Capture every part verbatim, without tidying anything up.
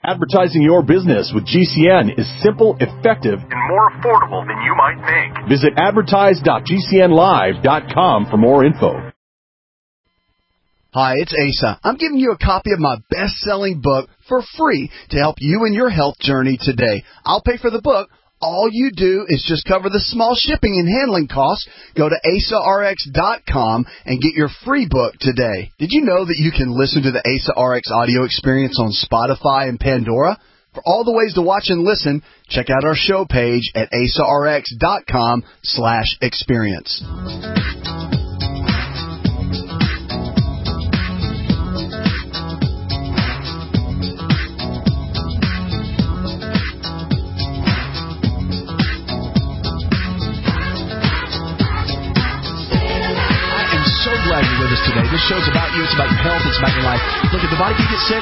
Advertising your business with G C N is simple, effective, and more affordable than you might think. Visit advertise dot g c n live dot com for more info. Hi, it's Asa. I'm giving you a copy of my best-selling book for free to help you in your health journey today. I'll pay for the book. All you do is just cover the small shipping and handling costs. Go to asa r x dot com and get your free book today. Did you know that you can listen to the Asa R X audio experience on Spotify and Pandora? For all the ways to watch and listen, check out our show page at asa r x dot com slash experience. Today. This show's about you. It's about your health. It's about your life. Look, if the body can get sick,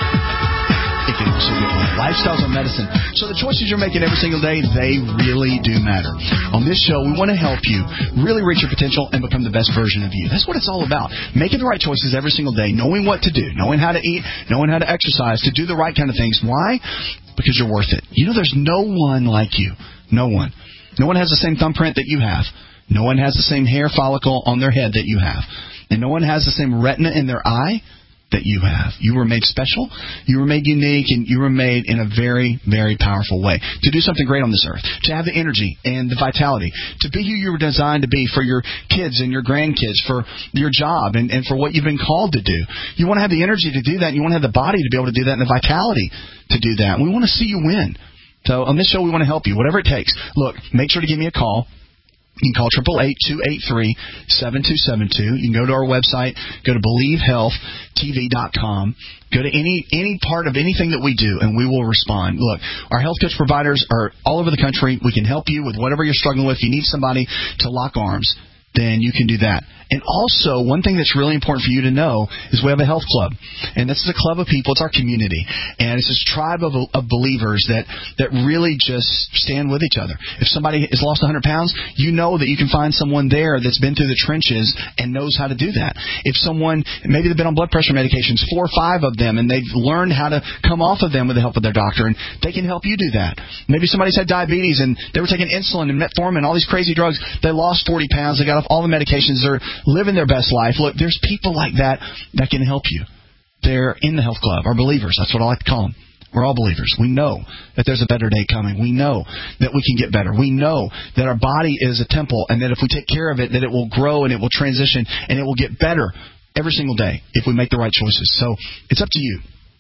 it can also get well. Lifestyles are medicine. So the choices you're making every single day, they really do matter. On this show, we want to help you really reach your potential and become the best version of you. That's what it's all about. Making the right choices every single day, knowing what to do, knowing how to eat, knowing how to exercise, to do the right kind of things. Why? Because you're worth it. You know, there's no one like you. No one. No one has the same thumbprint that you have. No one has the same hair follicle on their head that you have. And no one has the same retina in their eye that you have. You were made special, you were made unique, and you were made in a very, very powerful way to do something great on this earth, to have the energy and the vitality, to be who you were designed to be for your kids and your grandkids, for your job, and, and for what you've been called to do. You want to have the energy to do that, and you want to have the body to be able to do that, and the vitality to do that. And we want to see you win. So on this show, we want to help you, whatever it takes. Look, make sure to give me a call. You can call eight eight eight, two eight three, seven two seven two. You can go to our website, go to believe health t v dot com. Go to any any part of anything that we do, and we will respond. Look, our health coach providers are all over the country. We can help you with whatever you're struggling with. If you need somebody to lock arms, then you can do that. And also, one thing that's really important for you to know is we have a health club. And this is a club of people. It's our community. And it's this tribe of, of believers that, that really just stand with each other. If somebody has lost one hundred pounds, you know that you can find someone there that's been through the trenches and knows how to do that. If someone, maybe they've been on blood pressure medications, four or five of them, and they've learned how to come off of them with the help of their doctor, and they can help you do that. Maybe somebody's had diabetes, and they were taking insulin and metformin and all these crazy drugs. They lost forty pounds. They got off all the medications. They're living their best life. Look, there's people like that that can help you. They're in the health club, our believers. That's what I like to call them. We're all believers. We know that there's a better day coming. We know that we can get better. We know that our body is a temple, and that if we take care of it, that it will grow and it will transition and it will get better every single day if we make the right choices. So it's up to you.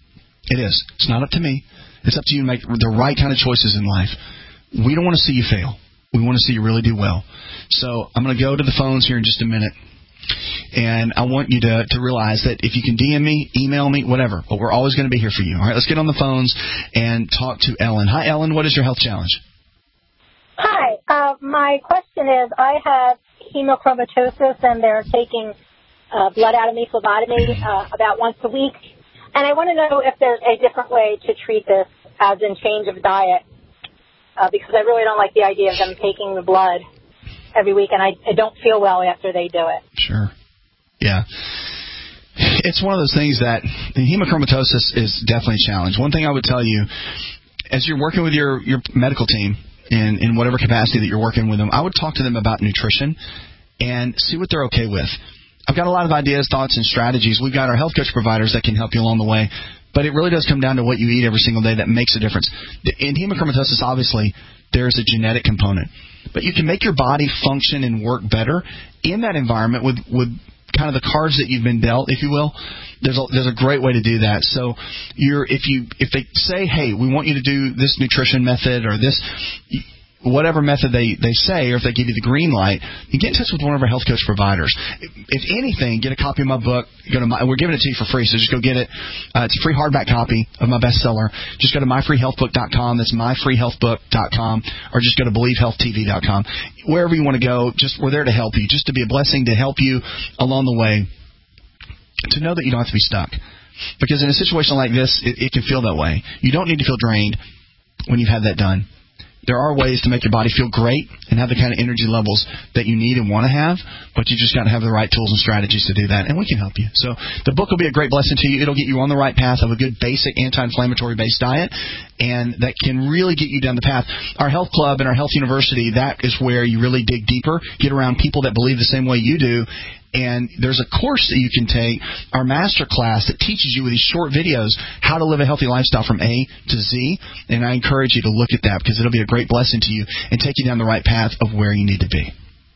It is. It's not up to me. It's up to you to make the right kind of choices in life. We don't want to see you fail. We want to see you really do well. So I'm going to go to the phones here in just a minute. And I want you to, to realize that if you can D M me, email me, whatever, but we're always going to be here for you. All right, let's get on the phones and talk to Ellen. Hi, Ellen. What is your health challenge? Hi. Uh, my question is, I have hemochromatosis, and they're taking uh, blood out of me, phlebotomy, uh, about once a week. And I want to know if there's a different way to treat this, as in change of diet, uh, because I really don't like the idea of them taking the blood every week, and I, I don't feel well after they do it. Sure. Yeah. It's one of those things that hemochromatosis is definitely a challenge. One thing I would tell you, as you're working with your, your medical team in, in whatever capacity that you're working with them, I would talk to them about nutrition and see what they're okay with. I've got a lot of ideas, thoughts, and strategies. We've got our health coach providers that can help you along the way. But it really does come down to what you eat every single day that makes a difference. In hemochromatosis, obviously, there's a genetic component. But you can make your body function and work better in that environment with, with kind of the cards that you've been dealt, if you will. There's a, there's a great way to do that. So you're if you if they say, hey, we want you to do this nutrition method or this whatever method they, they say, or if they give you the green light, you get in touch with one of our health coach providers. If, if anything, get a copy of my book. Go to my, we're giving it to you for free, so just go get it. Uh, it's a free hardback copy of my bestseller. Just go to my free health book dot com. That's my free health book dot com, or just go to believe health t v dot com. Wherever you want to go, just we're there to help you, just to be a blessing, to help you along the way, to know that you don't have to be stuck. Because in a situation like this, it, it can feel that way. You don't need to feel drained when you've had that done. there are ways to make your body feel great and have the kind of energy levels that you need and want to have, but you just got to have the right tools and strategies to do that, and we can help you. So the book will be a great blessing to you. It'll get you on the right path of a good basic anti-inflammatory based diet, and that can really get you down the path. Our health club and our health university, that is where you really dig deeper, get around people that believe the same way you do. And there's a course that you can take, our master class, that teaches you with these short videos how to live a healthy lifestyle from A to Z. And I encourage you to look at that because it'll be a great blessing to you and take you down the right path of where you need to be.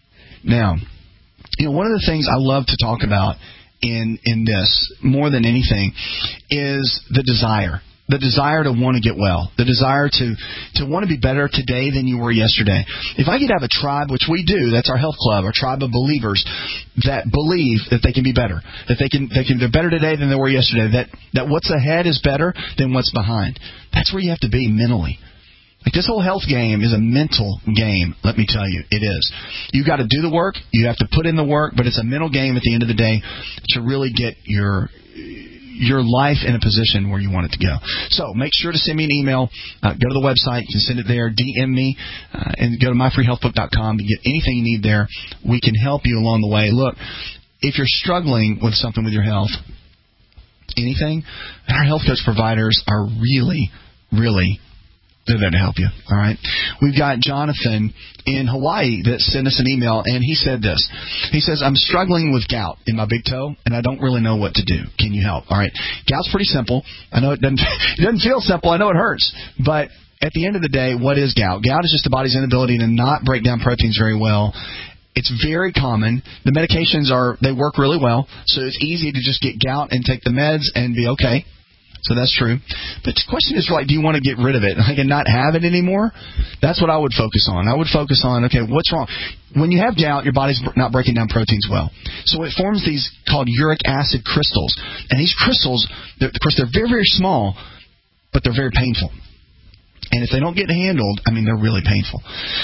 Now, you know, one of the things I love to talk about in in this more than anything is the desire. The desire to want to get well. The desire to, to want to be better today than you were yesterday. If I could have a tribe, which we do, that's our health club, our tribe of believers that believe that they can be better, that they can, they can, they're better today than they were yesterday, that, that what's ahead is better than what's behind. That's where you have to be mentally. Like this whole health game is a mental game, let me tell you. It is. You've got to do the work. You have to put in the work, but it's a mental game at the end of the day to really get your your life in a position where you want it to go. So make sure to send me an email. Uh, go to the website. You can send it there. D M me. Uh, and go to my free health book dot com to get anything you need there. We can help you along the way. Look, if you're struggling with something with your health, anything, our health coach providers are really, really they're there to help you. All right. We've got Jonathan in Hawaii that sent us an email, and he said this. He says, I'm struggling with gout in my big toe, and I don't really know what to do. Can you help? All right. Gout's pretty simple. I know it doesn't, it doesn't feel simple. I know it hurts. But at the end of the day, what is gout? Gout is just the body's inability to not break down proteins very well. It's very common. The medications are, they work really well, so it's easy to just get gout and take the meds and be okay. So that's true. But the question is, like, do you want to get rid of it like, and not have it anymore? That's what I would focus on. I would focus on, okay, what's wrong? When you have gout, your body's not breaking down proteins well. So it forms these called uric acid crystals. And these crystals, of course, they're very, very small, but they're very painful. And if they don't get handled, I mean, they're really painful.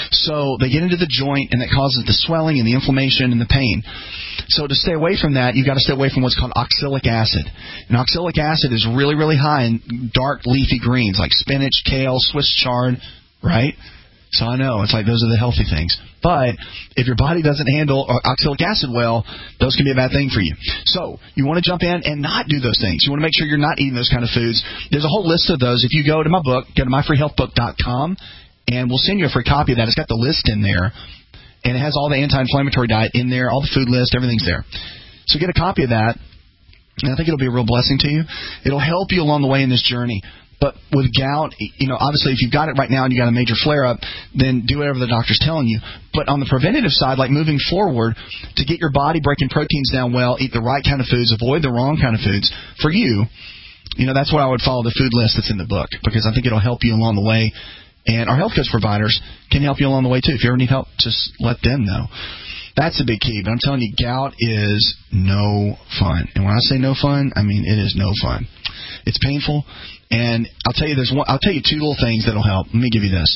So they get into the joint, and that causes the swelling and the inflammation and the pain. So to stay away from that, you've got to stay away from what's called oxalic acid. And oxalic acid is really, really high in dark leafy greens like spinach, kale, Swiss chard, right? So I know, it's like those are the healthy things. But if your body doesn't handle oxalic acid well, those can be a bad thing for you. So you want to jump in and not do those things. You want to make sure you're not eating those kind of foods. There's a whole list of those. If you go to my book, go to my free health book dot com, and we'll send you a free copy of that. It's got the list in there, and it has all the anti-inflammatory diet in there, all the food list, everything's there. So get a copy of that, and I think it'll be a real blessing to you. It'll help you along the way in this journey. But with gout, you know, obviously if you've got it right now and you got a major flare-up, then do whatever the doctor's telling you. But on the preventative side, like moving forward, to get your body breaking proteins down well, eat the right kind of foods, avoid the wrong kind of foods, for you, you know, that's why I would follow the food list that's in the book, because I think it'll help you along the way. And our health coach providers can help you along the way, too. If you ever need help, just let them know. That's a big key. But I'm telling you, gout is no fun. And when I say no fun, I mean it is no fun. It's painful. And I'll tell you, there's one. I'll tell you two little things that'll help. Let me give you this.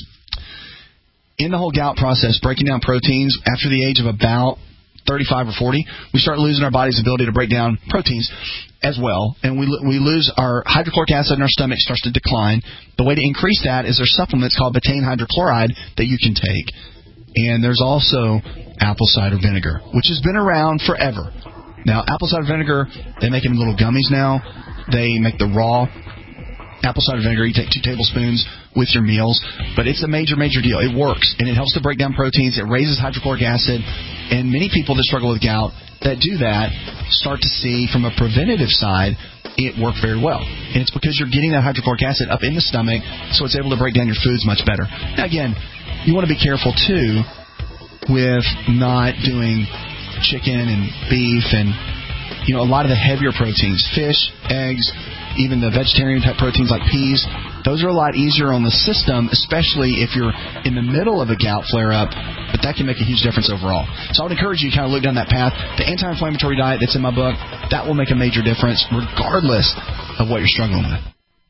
In the whole gout process, breaking down proteins after the age of about thirty-five or forty, we start losing our body's ability to break down proteins as well, and we we lose our hydrochloric acid in our stomach starts to decline. The way to increase that is there's supplements called betaine hydrochloride that you can take, and there's also apple cider vinegar, which has been around forever. Now, apple cider vinegar, they make it in little gummies now. They make the raw apple cider vinegar. You take two tablespoons with your meals, but it's a major, major deal. It works, and it helps to break down proteins. It raises hydrochloric acid, and many people that struggle with gout that do that start to see, from a preventative side, it work very well. And it's because you're getting that hydrochloric acid up in the stomach, so it's able to break down your foods much better. Now, again, you want to be careful, too, with not doing chicken and beef and, you know, a lot of the heavier proteins, fish, eggs, even the vegetarian-type proteins like peas. Those are a lot easier on the system, especially if you're in the middle of a gout flare-up, but that can make a huge difference overall. So I would encourage you to kind of look down that path. The anti-inflammatory diet that's in my book, that will make a major difference regardless of what you're struggling with.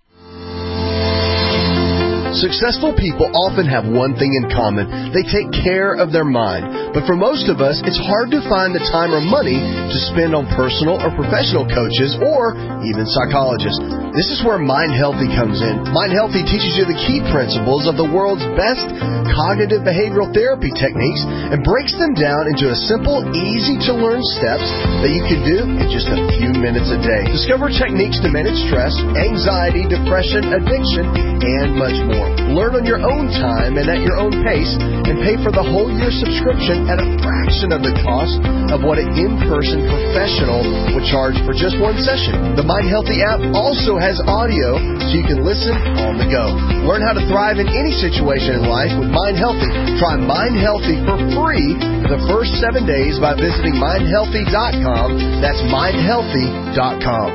Successful people often have one thing in common. They take care of their mind. But for most of us, it's hard to find the time or money to spend on personal or professional coaches or even psychologists. This is where Mind Healthy comes in. Mind Healthy teaches you the key principles of the world's best cognitive behavioral therapy techniques and breaks them down into a simple, easy-to-learn steps that you can do in just a few minutes a day. Discover techniques to manage stress, anxiety, depression, addiction, and much more. Learn on your own time and at your own pace, and pay for the whole year subscription at a fraction of the cost of what an in-person professional would charge for just one session. The Mind Healthy app also has audio so you can listen on the go. Learn how to thrive in any situation in life with Mind Healthy. Try Mind Healthy for free for the first seven days by visiting mind healthy dot com. That's mind healthy dot com.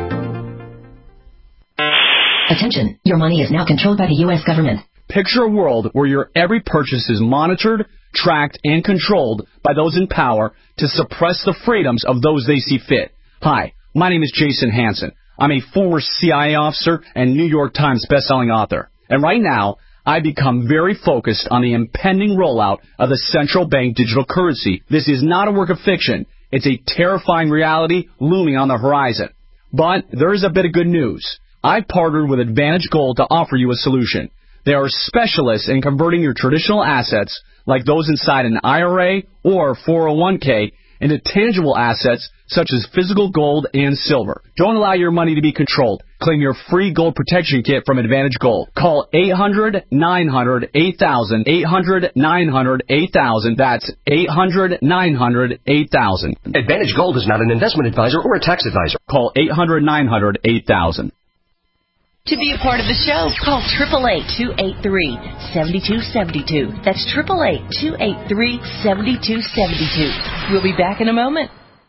Attention, your money is now controlled by the U S government. Picture a world where your every purchase is monitored, tracked, and controlled by those in power to suppress the freedoms of those they see fit. Hi, my name is Jason Hansen. I'm a former C I A officer and New York Times bestselling author. And right now, I've become very focused on the impending rollout of the central bank digital currency. This is not a work of fiction. It's a terrifying reality looming on the horizon. But there is a bit of good news. I've partnered with Advantage Gold to offer you a solution. They are specialists in converting your traditional assets, like those inside an I R A or four oh one k, into tangible assets such as physical gold and silver. Don't allow your money to be controlled. Claim your free gold protection kit from Advantage Gold. Call eight hundred, nine hundred, eight thousand, eight hundred, nine hundred, eight thousand. That's eight hundred, nine hundred, eight thousand. Advantage Gold is not an investment advisor or a tax advisor. Call eight hundred, nine hundred, eight thousand. To be a part of the show, call eight eight eight, two eight three, seven two seven two. That's eight eight eight, two eight three, seven two seven two. We'll be back in a moment.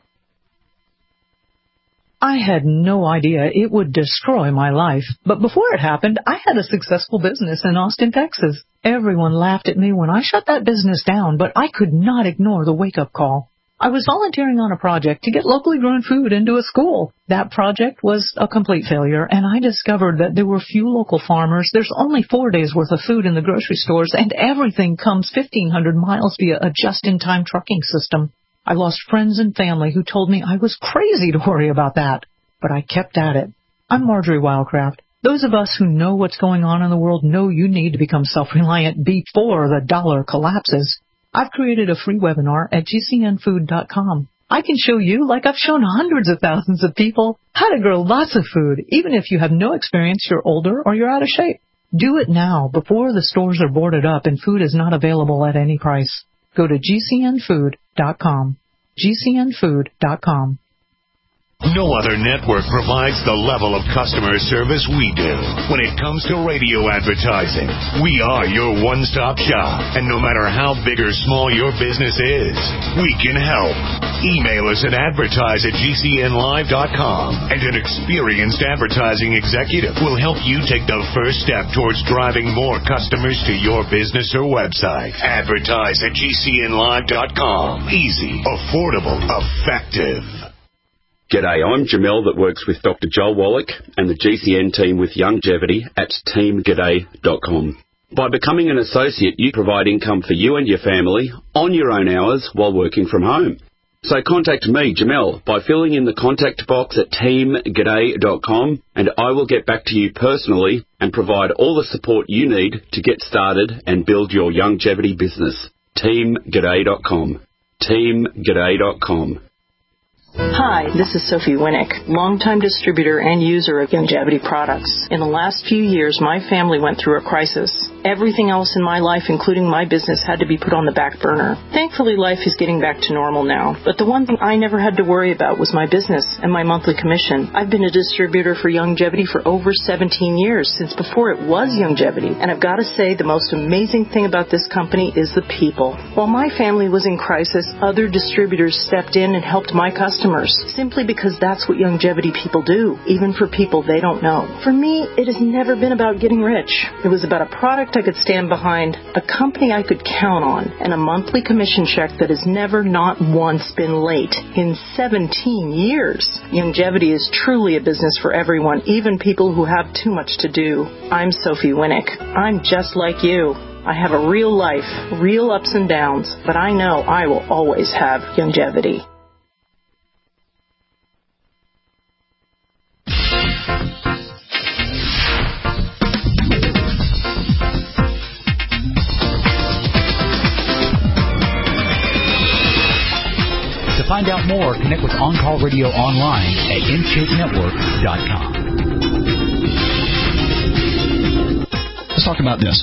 I had no idea it would destroy my life. But before it happened, I had a successful business in Austin, Texas. Everyone laughed at me when I shut that business down, but I could not ignore the wake-up call. I was volunteering on a project to get locally grown food into a school. That project was a complete failure, and I discovered that there were few local farmers. There's only four days' worth of food in the grocery stores, and everything comes fifteen hundred miles via a just-in-time trucking system. I lost friends and family who told me I was crazy to worry about that, but I kept at it. I'm Marjorie Wildcraft. Those of us who know what's going on in the world know you need to become self-reliant before the dollar collapses. I've created a free webinar at G C N food dot com. I can show you, like I've shown hundreds of thousands of people, how to grow lots of food, even if you have no experience, you're older, or you're out of shape. Do it now, before the stores are boarded up and food is not available at any price. Go to G C N food dot com. G C N food dot com. No other network provides the level of customer service we do. When it comes to radio advertising, we are your one-stop shop. And no matter how big or small your business is, we can help. Email us at advertise at G C N live dot com, and an experienced advertising executive will help you take the first step towards driving more customers to your business or website. Advertise at G C N live dot com. Easy, affordable, effective. G'day, I'm Jamel that works with Doctor Joel Wallach and the G C N team with Longevity at team g'day dot com. By becoming an associate, you provide income for you and your family on your own hours while working from home. So contact me, Jamel, by filling in the contact box at team g'day dot com, and I will get back to you personally and provide all the support you need to get started and build your longevity business. team g'day dot com. team g'day dot com. Hi, this is Sophie Winnick, longtime distributor and user of Longevity products. In the last few years, my family went through a crisis. Everything else in my life, including my business, had to be put on the back burner. Thankfully, life is getting back to normal now. But the one thing I never had to worry about was my business and my monthly commission. I've been a distributor for Longevity for over seventeen years, since before it was Longevity. And I've got to say, the most amazing thing about this company is the people. While my family was in crisis, other distributors stepped in and helped my customers, simply because that's what Longevity people do, even for people they don't know. For me, it has never been about getting rich. It was about a product I could stand behind, a company I could count on, and a monthly commission check that has never not once been late in seventeen years. Longevity is truly a business for everyone, even people who have too much to do. I'm Sophie Winnick. I'm just like you. I have a real life, real ups and downs, but I know I will always have Longevity. find out more, connect with On Call Radio online at in shape network dot com. Let's talk about this.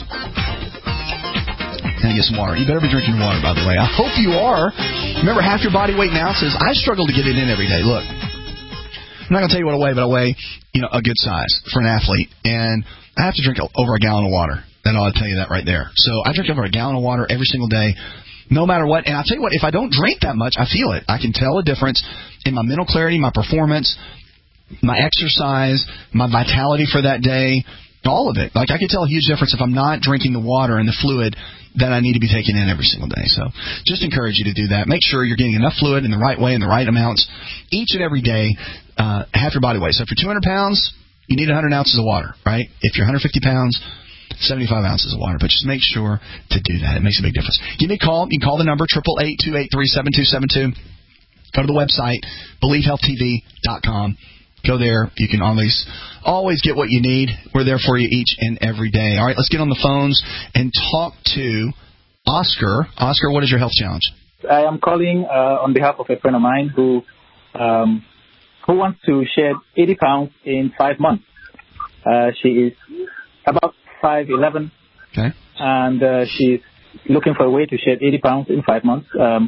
Can I get some water? You better be drinking water, by the way. I hope you are. Remember, half your body weight in ounces. I struggle to get it in every day. Look, I'm not going to tell you what I weigh, but I weigh, you know, a good size for an athlete. And I have to drink over a gallon of water. That ought to tell you that right there. So I drink over a gallon of water every single day, no matter what. And I'll tell you what, if I don't drink that much, I feel it. I can tell a difference in my mental clarity, my performance, my exercise, my vitality for that day, all of it. Like, I can tell a huge difference if I'm not drinking the water and the fluid that I need to be taking in every single day. So just encourage you to do that. Make sure you're getting enough fluid in the right way, in the right amounts, each and every day, uh, half your body weight. So if you're two hundred pounds, you need one hundred ounces of water, right? If you're one hundred fifty pounds, seventy-five ounces of water. But just make sure to do that. It makes a big difference. Give me a call. You can call the number, eight eight eight, two eight three, seven two seven two. Go to the website, believe health t v dot com. Go there. You can always always get what you need. We're there for you each and every day. All right, let's get on the phones and talk to Oscar. Oscar, what is your health challenge? I am calling uh, on behalf of a friend of mine who um, who wants to shed eighty pounds in five months. Uh, she is about five eleven, okay, and uh, she's looking for a way to shed eighty pounds in five months. Um,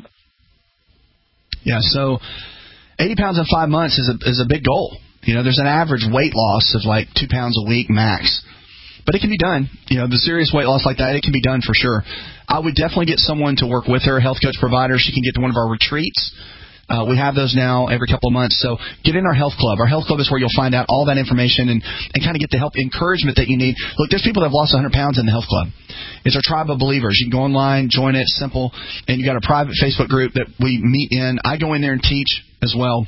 yeah, so eighty pounds in five months is a is a big goal. You know, there's an average weight loss of like two pounds a week max. But it can be done. You know, the serious weight loss like that, it can be done for sure. I would definitely get someone to work with her, a health coach provider. She can get to one of our retreats. Uh, we have those now every couple of months. So get in our health club. Our health club is where you'll find out all that information and, and kind of get the help, encouragement that you need. Look, there's people that have lost one hundred pounds in the health club. It's our tribe of believers. You can go online, join it, simple. And you got a private Facebook group that we meet in. I go in there and teach as well.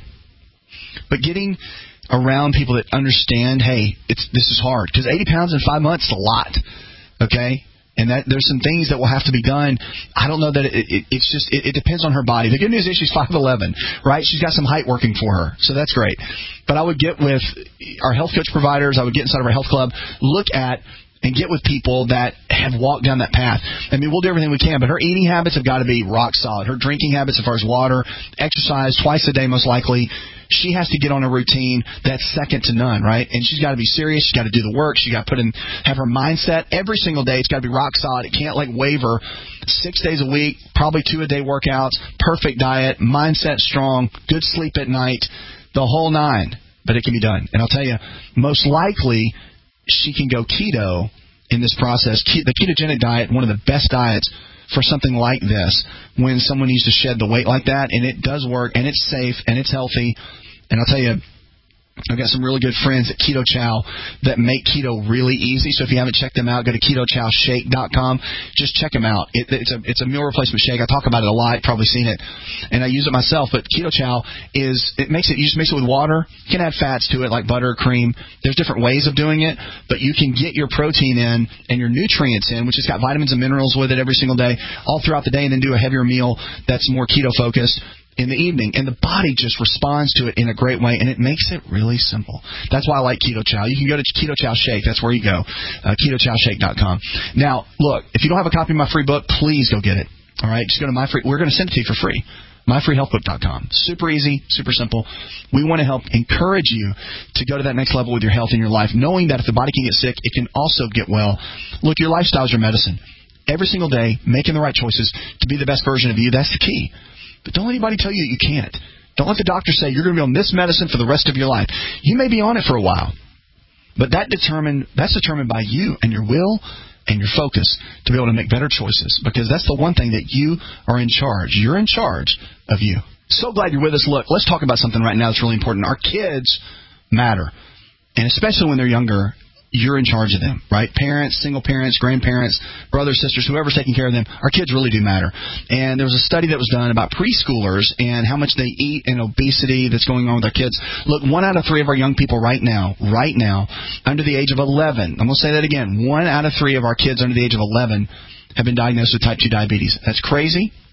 But getting around people that understand, hey, it's this is hard. Because eighty pounds in five months is a lot, okay? And that there's some things that will have to be done. I don't know that it, it, it's just, it, it depends on her body. The good news is she's five eleven, right? She's got some height working for her, so that's great. But I would get with our health coach providers. I would get inside of our health club, look at and get with people that have walked down that path. I mean, we'll do everything we can, but her eating habits have got to be rock solid. Her drinking habits as far as water, exercise twice a day most likely. She has to get on a routine that's second to none, right? And she's got to be serious. She's got to do the work. She's got to put in, have her mindset every single day. It's got to be rock solid. It can't like waver. Six days a week, probably two a day workouts, perfect diet, mindset strong, good sleep at night, the whole nine. But it can be done. And I'll tell you, most likely she can go keto in this process. The ketogenic diet, one of the best diets for something like this when someone needs to shed the weight like that, and it does work, and it's safe, and it's healthy. And I'll tell you, I've got some really good friends at Keto Chow that make keto really easy. So if you haven't checked them out, go to keto chow shake dot com. Just check them out. It, it's a it's a meal replacement shake. I talk about it a lot. You've probably seen it, and I use it myself. But Keto Chow is it makes it. You just mix it with water. You can add fats to it like butter, cream. There's different ways of doing it, but you can get your protein in and your nutrients in, which has got vitamins and minerals with it every single day, all throughout the day, and then do a heavier meal that's more keto focused in the evening, and the body just responds to it in a great way, and it makes it really simple. That's why I like Keto Chow. You can go to Keto Chow Shake. That's where you go, uh, keto chow shake dot com. Now, look, if you don't have a copy of my free book, please go get it. All right, just go to my free. We're going to send it to you for free. my free health book dot com. Super easy, super simple. We want to help encourage you to go to that next level with your health in your life, knowing that if the body can get sick, it can also get well. Look, your lifestyle is your medicine. Every single day, making the right choices to be the best version of you, that's the key. But don't let anybody tell you that you can't. Don't let the doctor say you're going to be on this medicine for the rest of your life. You may be on it for a while, but that determined that's determined by you and your will and your focus to be able to make better choices, because that's the one thing that you are in charge. You're in charge of you. So glad you're with us. Look, let's talk about something right now that's really important. Our kids matter, and especially when they're younger. You're in charge of them, right? Parents, single parents, grandparents, brothers, sisters, whoever's taking care of them. Our kids really do matter. And there was a study that was done about preschoolers and how much they eat and obesity that's going on with their kids. Look, one out of three of our young people right now, right now, under the age of eleven, I'm going to say that again, one out of three of our kids under the age of eleven have been diagnosed with type two diabetes. That's crazy.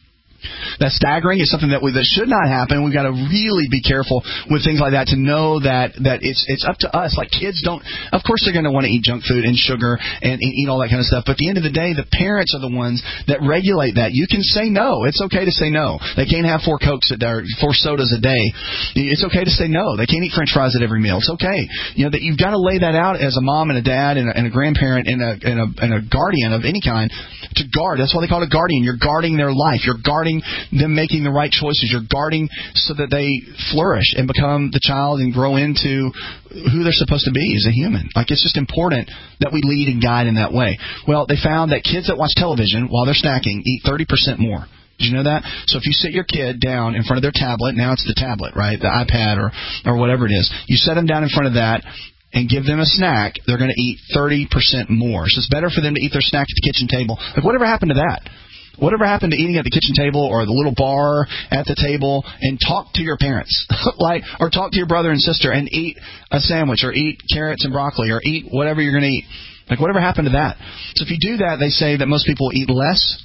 That's staggering. It's something that we, that should not happen. We've got to really be careful with things like that to know that, that it's it's up to us. Like kids don't, of course they're going to want to eat junk food and sugar and, and eat all that kind of stuff. But at the end of the day, the parents are the ones that regulate that. You can say no. It's okay to say no. They can't have four Cokes a day, four sodas a day. It's okay to say no. They can't eat French fries at every meal. It's okay. You know that you've got to lay that out as a mom and a dad and a, and a grandparent and a, and a and a guardian of any kind to guard. That's why they call it a guardian. You're guarding their life. You're guarding them making the right choices. You're guarding so that they flourish and become the child and grow into who they're supposed to be as a human. Like, it's just important that we lead and guide in that way. Well, they found that kids that watch television while they're snacking eat thirty percent more. Did you know that? So if you sit your kid down in front of their tablet, now it's the tablet, right, the iPad or, or whatever it is, you set them down in front of that and give them a snack, they're going to eat thirty percent more. So it's better for them to eat their snack at the kitchen table. Like, whatever happened to that? Whatever happened to eating at the kitchen table or the little bar at the table and talk to your parents, like, or talk to your brother and sister and eat a sandwich or eat carrots and broccoli or eat whatever you're going to eat. Like, whatever happened to that? So if you do that, they say that most people eat less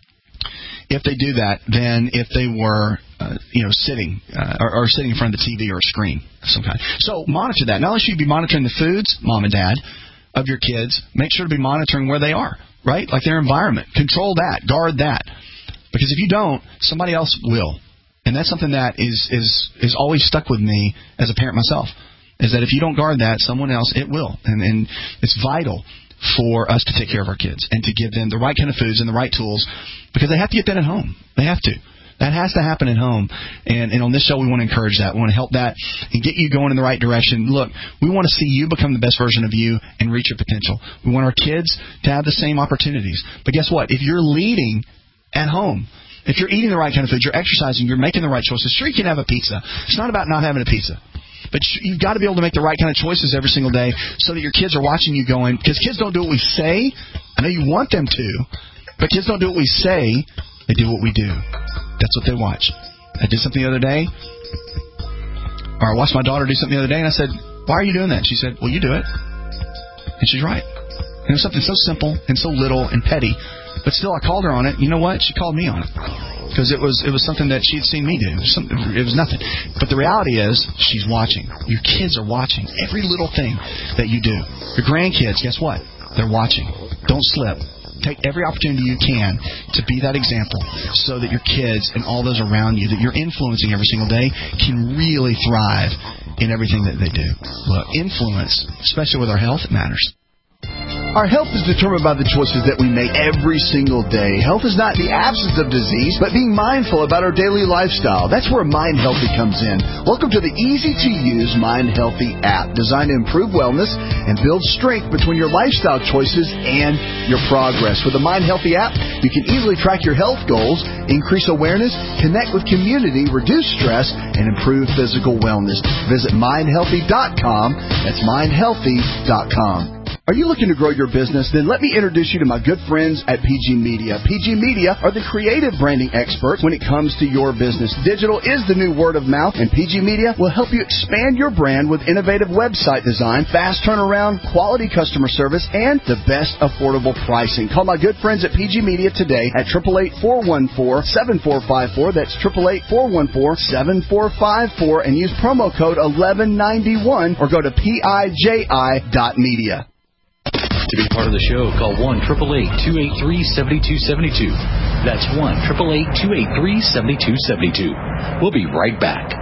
if they do that than if they were, uh, you know, sitting uh, or, or sitting in front of the T V or a screen of some kind. So monitor that. Not only should you be monitoring the foods, mom and dad, of your kids, make sure to be monitoring where they are. Right? Like their environment. Control that. Guard that. Because if you don't, somebody else will. And that's something that is, is, is always stuck with me as a parent myself, is that if you don't guard that, someone else, it will. And, and it's vital for us to take care of our kids and to give them the right kind of foods and the right tools, because they have to get that at home. They have to. That has to happen at home. And, and on this show, we want to encourage that. We want to help that and get you going in the right direction. Look, we want to see you become the best version of you and reach your potential. We want our kids to have the same opportunities. But guess what? If you're leading at home, if you're eating the right kind of food, you're exercising, you're making the right choices, sure, you can have a pizza. It's not about not having a pizza. But you've got to be able to make the right kind of choices every single day so that your kids are watching you going, because kids don't do what we say. I know you want them to, but kids don't do what we say. They do what we do. That's what they watch. I did something the other day, or I watched my daughter do something the other day, and I said, why are you doing that? She said, well, you do it. And she's right. And it was something so simple and so little and petty, but still I called her on it. You know what? She called me on it. Because it was it was something that she had seen me do. It was, something, it was nothing. But the reality is, she's watching. Your kids are watching every little thing that you do. Your grandkids, guess what? They're watching. Don't slip. Take every opportunity you can to be that example so that your kids and all those around you that you're influencing every single day can really thrive in everything that they do. Look, influence, especially with our health, it matters. Our health is determined by the choices that we make every single day. Health is not the absence of disease, but being mindful about our daily lifestyle. That's where Mind Healthy comes in. Welcome to the easy-to-use Mind Healthy app, designed to improve wellness and build strength between your lifestyle choices and your progress. With the Mind Healthy app, you can easily track your health goals, increase awareness, connect with community, reduce stress, and improve physical wellness. Visit mind healthy dot com. That's mind healthy dot com. Are you looking to grow your business? Then let me introduce you to my good friends at P G Media. P G Media are the creative branding experts when it comes to your business. Digital is the new word of mouth, and P G Media will help you expand your brand with innovative website design, fast turnaround, quality customer service, and the best affordable pricing. Call my good friends at P G Media today at eight eight eight, four one four, seven four five four. That's eight eight eight, four one four, seven four five four, and use promo code eleven ninety-one or go to piji dot media. To be part of the show, call one eight eight eight, two eight three, seven two seven two. That's one eight eight eight, two eight three, seven two seven two. We'll be right back.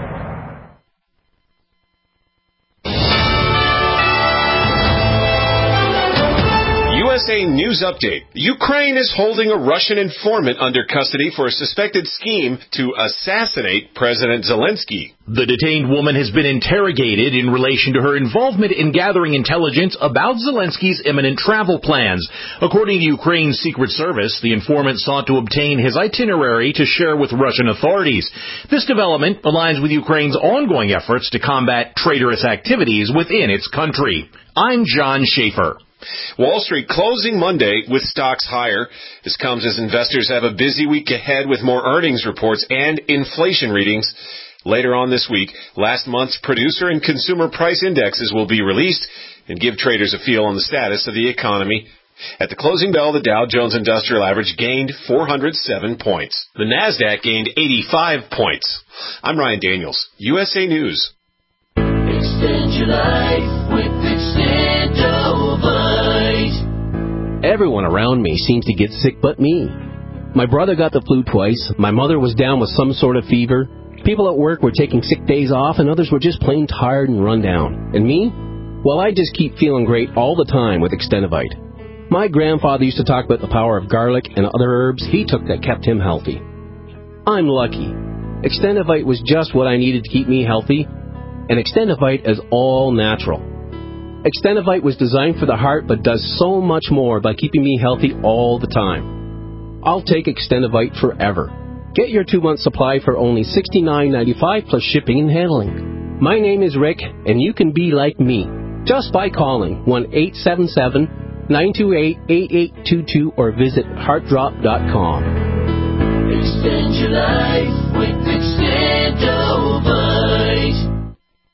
U S A News Update. Ukraine is holding a Russian informant under custody for a suspected scheme to assassinate President Zelensky. The detained woman has been interrogated in relation to her involvement in gathering intelligence about Zelensky's imminent travel plans. According to Ukraine's Secret Service, the informant sought to obtain his itinerary to share with Russian authorities. This development aligns with Ukraine's ongoing efforts to combat traitorous activities within its country. I'm John Schaefer. Wall Street closing Monday with stocks higher. This comes as investors have a busy week ahead with more earnings reports and inflation readings. Later on this week, last month's producer and consumer price indexes will be released and give traders a feel on the status of the economy. At the closing bell, the Dow Jones Industrial Average gained four hundred seven points. The NASDAQ gained eighty-five points. I'm Ryan Daniels, U S A News. Extend your life with Extendovite. Everyone around me seems to get sick but me. My brother got the flu twice. My mother was down with some sort of fever. People at work were taking sick days off, and others were just plain tired and run down. And me? Well, I just keep feeling great all the time with Extendovite. My grandfather used to talk about the power of garlic and other herbs he took that kept him healthy. I'm lucky. Extendovite was just what I needed to keep me healthy, and Extendovite is all natural. Extendovite was designed for the heart but does so much more by keeping me healthy all the time. I'll take Extendovite forever. Get your two-month supply for only sixty-nine ninety-five plus shipping and handling. My name is Rick, and you can be like me just by calling one eight seven seven, nine two eight, eight eight two two or visit heart drop dot com. Extend your life with Extendovite.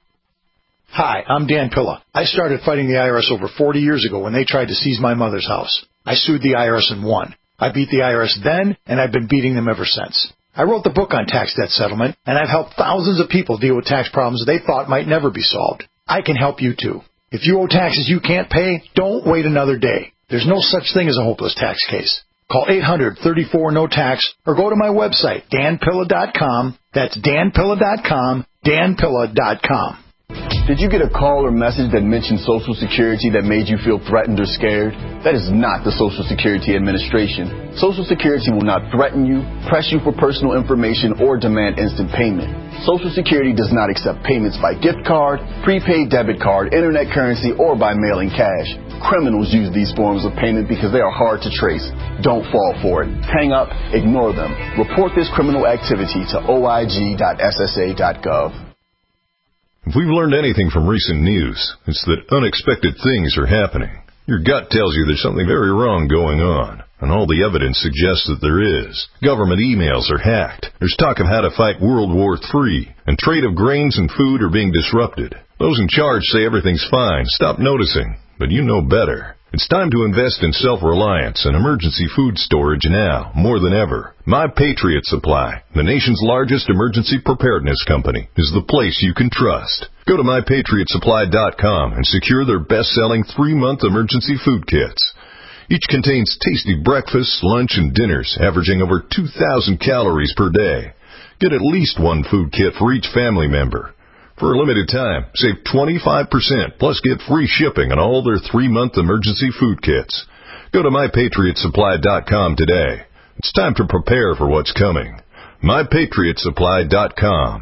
Hi, I'm Dan Pilla. I started fighting the I R S over forty years ago when they tried to seize my mother's house. I sued the I R S and won. I beat the I R S then, and I've been beating them ever since. I wrote the book on tax debt settlement, and I've helped thousands of people deal with tax problems they thought might never be solved. I can help you too. If you owe taxes you can't pay, don't wait another day. There's no such thing as a hopeless tax case. Call eight hundred, thirty-four, no tax or go to my website, dan pilla dot com. That's dan pilla dot com, dan pilla dot com. Did you get a call or message that mentioned Social Security that made you feel threatened or scared? That is not the Social Security Administration. Social Security will not threaten you, press you for personal information, or demand instant payment. Social Security does not accept payments by gift card, prepaid debit card, internet currency, or by mailing cash. Criminals use these forms of payment because they are hard to trace. Don't fall for it. Hang up, ignore them. Report this criminal activity to O I G dot S S A dot gov. If we've learned anything from recent news, it's that unexpected things are happening. Your gut tells you there's something very wrong going on, and all the evidence suggests that there is. Government emails are hacked. There's talk of how to fight World War Three, and trade of grains and food are being disrupted. Those in charge say everything's fine. Stop noticing, but you know better. It's time to invest in self-reliance and emergency food storage now, more than ever. My Patriot Supply, the nation's largest emergency preparedness company, is the place you can trust. Go to my patriot supply dot com and secure their best-selling three-month emergency food kits. Each contains tasty breakfasts, lunch, and dinners, averaging over two thousand calories per day. Get at least one food kit for each family member. For a limited time, save twenty-five percent, plus get free shipping on all their three-month emergency food kits. Go to my patriot supply dot com today. It's time to prepare for what's coming. my patriot supply dot com.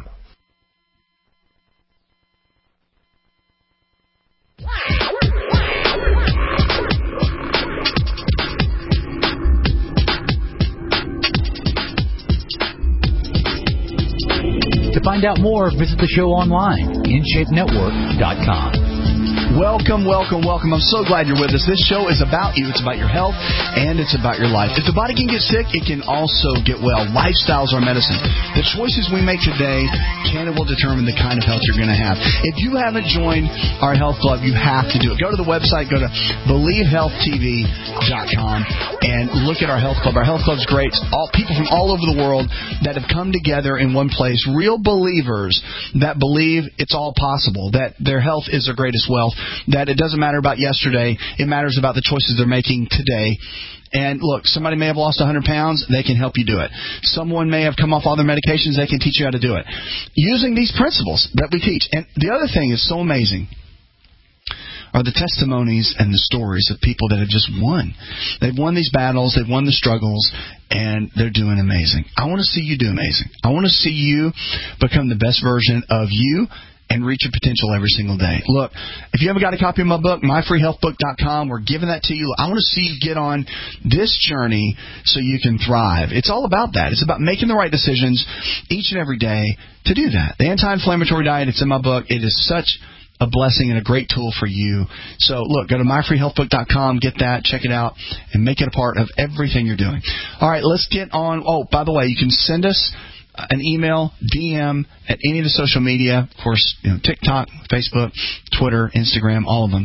To find out more, visit the show online, in shape network dot com. Welcome, welcome, welcome. I'm so glad you're with us. This show is about you. It's about your health, and it's about your life. If the body can get sick, it can also get well. Lifestyles are medicine. The choices we make today can and will determine the kind of health you're going to have. If you haven't joined our health club, you have to do it. Go to the website, go to believe health T V dot com, and look at our health club. Our health club's great. It's all people from all over the world that have come together in one place. Real believers that believe it's all possible, that their health is their greatest wealth, that it doesn't matter about yesterday, it matters about the choices they're making today. And look, somebody may have lost one hundred pounds, they can help you do it. Someone may have come off all their medications, they can teach you how to do it. Using these principles that we teach. And the other thing is so amazing are the testimonies and the stories of people that have just won. They've won these battles, they've won the struggles, and they're doing amazing. I want to see you do amazing. I want to see you become the best version of you and reach your potential every single day. Look, if you haven't got a copy of my book, my free health book dot com, we're giving that to you. I want to see you get on this journey so you can thrive. It's all about that. It's about making the right decisions each and every day to do that. The anti-inflammatory diet, it's in my book. It is such a blessing and a great tool for you. So, look, go to my free health book dot com, get that, check it out, and make it a part of everything you're doing. All right, let's get on. Oh, by the way, you can send us an email, D M, at any of the social media, of course, you know, TikTok, Facebook, Twitter, Instagram, all of them.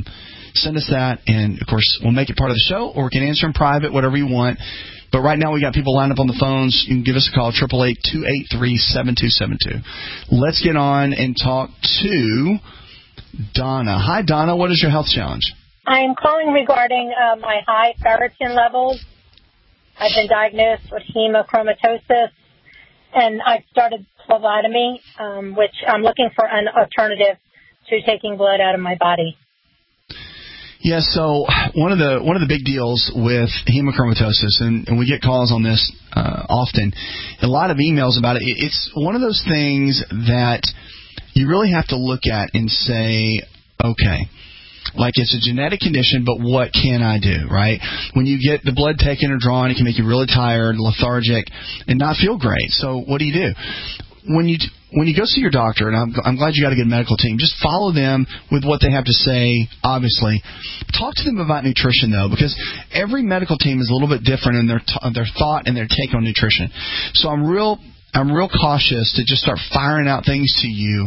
send us that, and, of course, we'll make it part of the show, or we can answer in private, whatever you want. But right now we got people lined up on the phones. You can give us a call, eight eight eight, two eight three, seven two seven two. Let's get on and talk to Donna. Hi, Donna. What is your health challenge? I'm calling regarding uh, my high ferritin levels. I've been diagnosed with hemochromatosis, and I've started phlebotomy, um, which I'm looking for an alternative to taking blood out of my body. Yeah, so one of the one of the big deals with hemochromatosis, and, and we get calls on this uh, often, a lot of emails about it. It's one of those things that you really have to look at and say, okay, like it's a genetic condition, but what can I do, right? When you get the blood taken or drawn, it can make you really tired, lethargic, and not feel great. So what do you do? When you when you go see your doctor, and I'm, I'm glad you got a good medical team, just follow them with what they have to say, obviously. Talk to them about nutrition, though, because every medical team is a little bit different in their t- their thought and their take on nutrition. So I'm real I'm real cautious to just start firing out things to you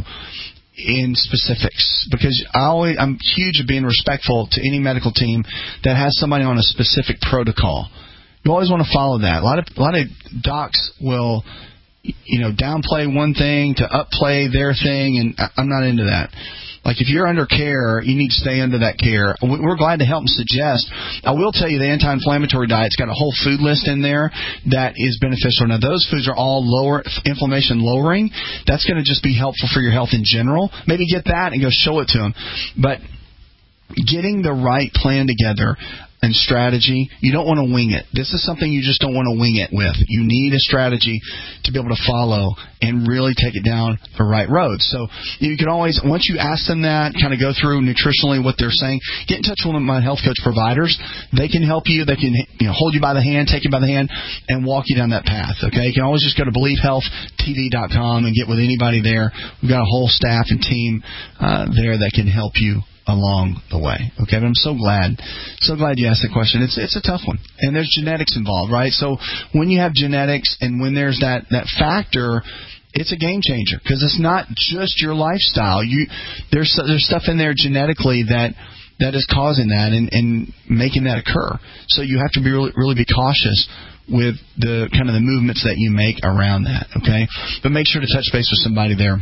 in specifics, because I always, I'm huge at being respectful to any medical team that has somebody on a specific protocol. You always want to follow that. A lot of a lot of docs will, you know, downplay one thing to upplay their thing, and I'm not into that. Like, if you're under care, you need to stay under that care. We're glad to help and suggest. I will tell you the anti-inflammatory diet's got a whole food list in there that is beneficial. Now, those foods are all lower inflammation lowering. That's going to just be helpful for your health in general. Maybe get that and go show it to them. But getting the right plan together and strategy, you don't want to wing it. This is something you just don't want to wing it with. You need a strategy to be able to follow and really take it down the right road. So you can always, once you ask them that, kind of go through nutritionally what they're saying, get in touch with one of my health coach providers. They can help you. They can, you know, hold you by the hand, take you by the hand, and walk you down that path. Okay, you can always just go to believe health t v dot com and get with anybody there. We've got a whole staff and team uh, there that can help you along the way. Okay, but I'm so glad, so glad you asked the question. It's it's a tough one, and there's genetics involved, right? So when you have genetics and when there's that that factor, it's a game changer, because it's not just your lifestyle. You there's there's stuff in there genetically that that is causing that and, and making that occur. So you have to be really really be cautious with the kind of the movements that you make around that. Okay, but make sure to touch base with somebody there,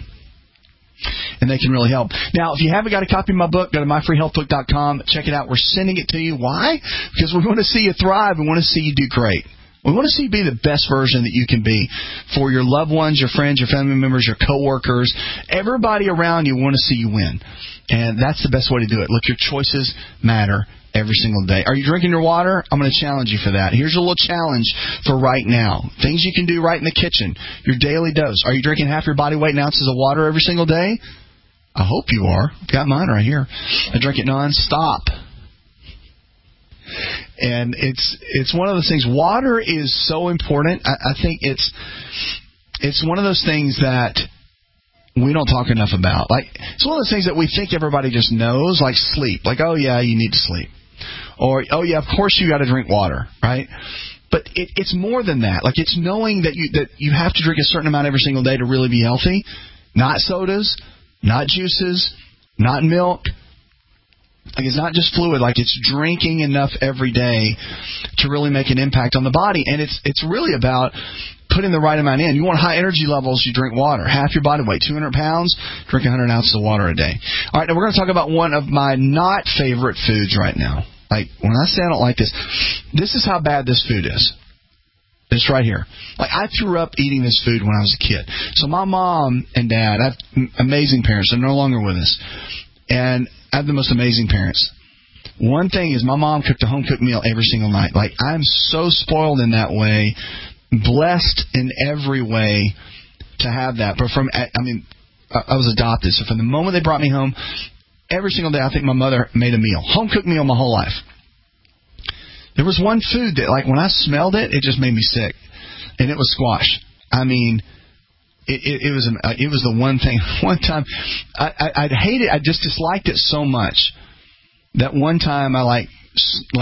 and they can really help. Now, if you haven't got a copy of my book, go to my free health book dot com. Check it out. We're sending it to you. Why? Because we want to see you thrive. We want to see you do great. We want to see you be the best version that you can be for your loved ones, your friends, your family members, your coworkers. Everybody around you want to see you win. And that's the best way to do it. Look, your choices matter every single day. Are you drinking your water? I'm going to challenge you for that. Here's a little challenge for right now. Things you can do right in the kitchen. Your daily dose. Are you drinking half your body weight in ounces of water every single day? I hope you are. I've got mine right here. I drink it non-stop. And it's it's one of those things. Water is so important. I, I think it's it's one of those things that we don't talk enough about. Like, it's one of those things that we think everybody just knows, like sleep. Like, oh, yeah, you need to sleep. Or, oh, yeah, of course you got to drink water, right? But it, it's more than that. Like, it's knowing that you that you have to drink a certain amount every single day to really be healthy. Not sodas, not juices, not milk. Like, it's not just fluid. Like, it's drinking enough every day to really make an impact on the body. And it's it's really about putting the right amount in. You want high energy levels, you drink water. Half your body weight, two hundred pounds, drink one hundred ounces of water a day. All right, now we're going to talk about one of my not favorite foods right now. Like, when I say I don't like this, this is how bad this food is. This right here. Like, I threw up eating this food when I was a kid. So my mom and dad, I have amazing parents. They're no longer with us. And I have the most amazing parents. One thing is, my mom cooked a home-cooked meal every single night. Like, I'm so spoiled in that way, blessed in every way to have that. But from, I mean, I was adopted. So from the moment they brought me home, every single day, I think my mother made a meal. Home-cooked meal my whole life. There was one food that, like, when I smelled it, it just made me sick. And it was squash. I mean, it, it, it was it was the one thing. One time, I, I, I'd hate it. I just disliked it so much that one time I, like, like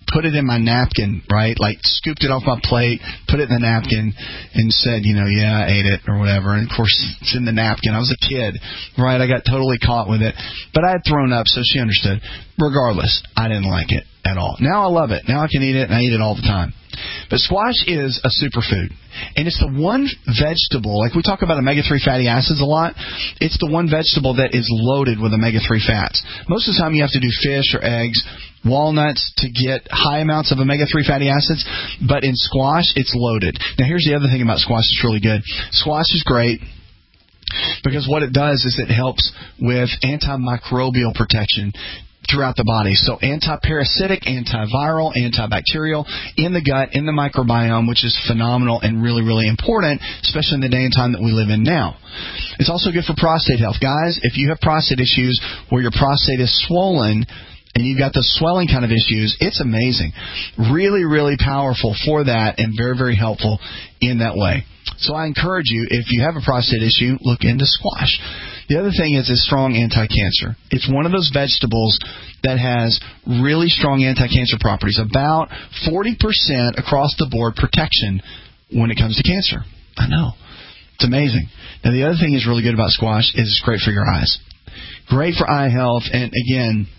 put it in my napkin, right? Like scooped it off my plate, put it in the napkin, and said, you know, yeah, I ate it or whatever. And of course, it's in the napkin. I was a kid, right? I got totally caught with it, but I had thrown up, so she understood. Regardless, I didn't like it at all. Now I love it. Now I can eat it, and I eat it all the time. But squash is a superfood, and it's the one vegetable, like we talk about omega three fatty acids a lot, it's the one vegetable that is loaded with omega three fats. Most of the time you have to do fish or eggs, walnuts to get high amounts of omega three fatty acids, but in squash, it's loaded. Now here's the other thing about squash that's really good. Squash is great because what it does is it helps with antimicrobial protection throughout the body. So anti-parasitic, antiviral, antibacterial in the gut, in the microbiome, which is phenomenal and really, really important, especially in the day and time that we live in now. It's also good for prostate health. Guys, if you have prostate issues where your prostate is swollen and you've got the swelling kind of issues, it's amazing. Really, really powerful for that and very, very helpful in that way. So I encourage you, if you have a prostate issue, look into squash. The other thing is it's strong anti-cancer. It's one of those vegetables that has really strong anti-cancer properties, about forty percent across the board protection when it comes to cancer. I know. It's amazing. Now, the other thing is really good about squash is it's great for your eyes. Great for eye health. And, again,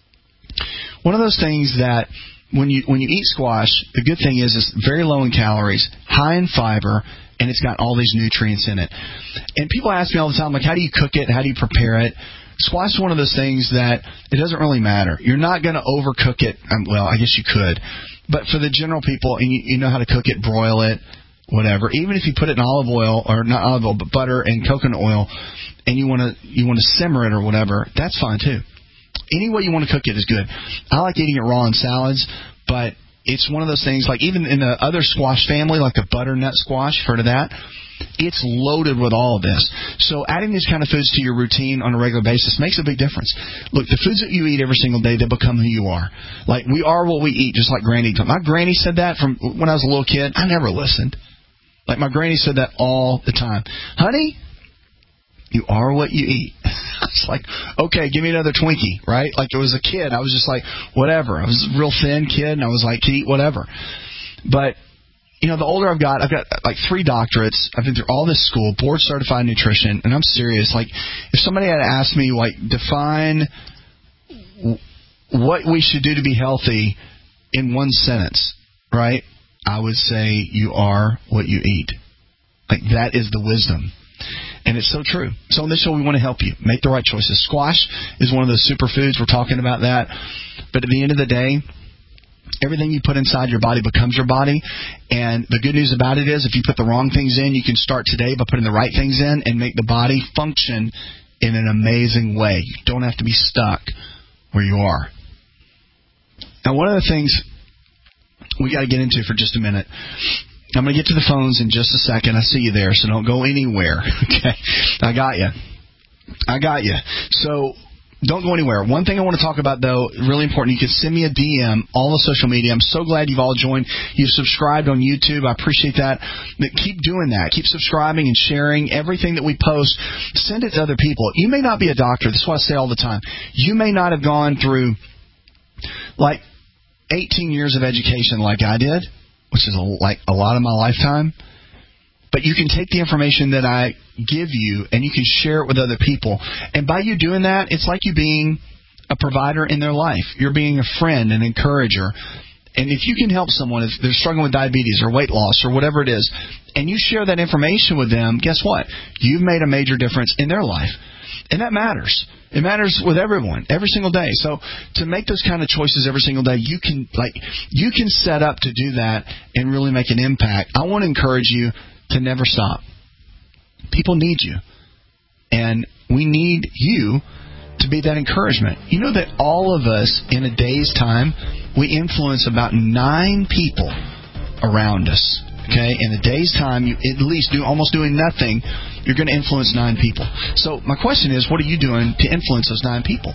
one of those things that when you when you eat squash, the good thing is it's very low in calories, high in fiber, and it's got all these nutrients in it. And people ask me all the time, like, how do you cook it? How do you prepare it? Squash is one of those things that it doesn't really matter. You're not going to overcook it. Um, well, I guess you could. But for the general people, and you, you know how to cook it, broil it, whatever. Even if you put it in olive oil, or not olive oil, but butter and coconut oil, and you want to you want to simmer it or whatever, that's fine too. Any way you want to cook it is good. I like eating it raw in salads, but it's one of those things, like even in the other squash family, like the butternut squash, heard of that? It's loaded with all of this. So adding these kind of foods to your routine on a regular basis makes a big difference. Look, the foods that you eat every single day, they become who you are. Like, we are what we eat, just like Granny. My granny said that from when I was a little kid. I never listened. Like, my granny said that all the time. Honey, you are what you eat. I was like, okay, give me another Twinkie, right? Like, it was a kid. I was just like, whatever. I was a real thin kid, and I was like, eat whatever. But, you know, the older I've got, I've got like three doctorates. I've been through all this school, board-certified nutrition, and I'm serious. Like, if somebody had asked me, like, define what we should do to be healthy in one sentence, right, I would say you are what you eat. Like, that is the wisdom. And it's so true. So on this show, we want to help you make the right choices. Squash is one of those superfoods. We're talking about that. But at the end of the day, everything you put inside your body becomes your body. And the good news about it is if you put the wrong things in, you can start today by putting the right things in and make the body function in an amazing way. You don't have to be stuck where you are. Now, one of the things we got to get into for just a minute, I'm going to get to the phones in just a second. I see you there, so don't go anywhere. Okay, I got you. I got you. So don't go anywhere. One thing I want to talk about, though, really important, you can send me a D M, all the social media. I'm so glad you've all joined. You've subscribed on YouTube. I appreciate that. But keep doing that. Keep subscribing and sharing everything that we post. Send it to other people. You may not be a doctor. This is what I say all the time. You may not have gone through, like, eighteen years of education like I did, which is a, like a lot of my lifetime. But you can take the information that I give you and you can share it with other people. And by you doing that, it's like you being a provider in their life. You're being a friend, an encourager. And if you can help someone, if they're struggling with diabetes or weight loss or whatever it is, and you share that information with them, guess what? You've made a major difference in their life. And that matters. It matters with everyone, every single day. So to make those kind of choices every single day, you can like you can set up to do that and really make an impact. I want to encourage you to never stop. People need you. And we need you to be that encouragement. You know that all of us in a day's time, we influence about nine people around us. Okay? In a day's time, you at least do almost doing nothing, you're going to influence nine people. So my question is, what are you doing to influence those nine people?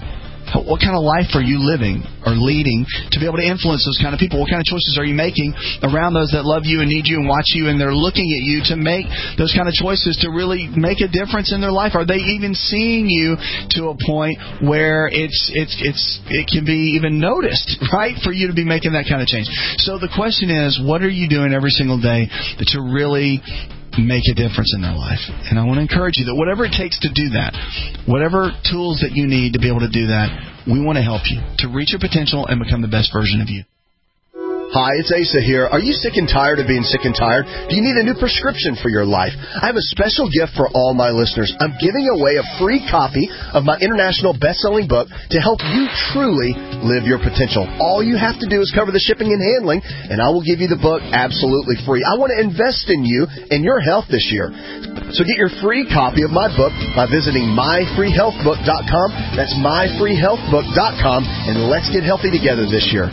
What kind of life are you living or leading to be able to influence those kind of people? What kind of choices are you making around those that love you and need you and watch you, and they're looking at you to make those kind of choices to really make a difference in their life? Are they even seeing you to a point where it's it's it's it can be even noticed, right, for you to be making that kind of change? So the question is, what are you doing every single day that to really make a difference in their life? And I want to encourage you that whatever it takes to do that, whatever tools that you need to be able to do that, we want to help you to reach your potential and become the best version of you. Hi, it's Asa here. Are you sick and tired of being sick and tired? Do you need a new prescription for your life? I have a special gift for all my listeners. I'm giving away a free copy of my international best-selling book to help you truly live your potential. All you have to do is cover the shipping and handling, and I will give you the book absolutely free. I want to invest in you and your health this year. So get your free copy of my book by visiting my free health book dot com. That's my free health book dot com, and let's get healthy together this year.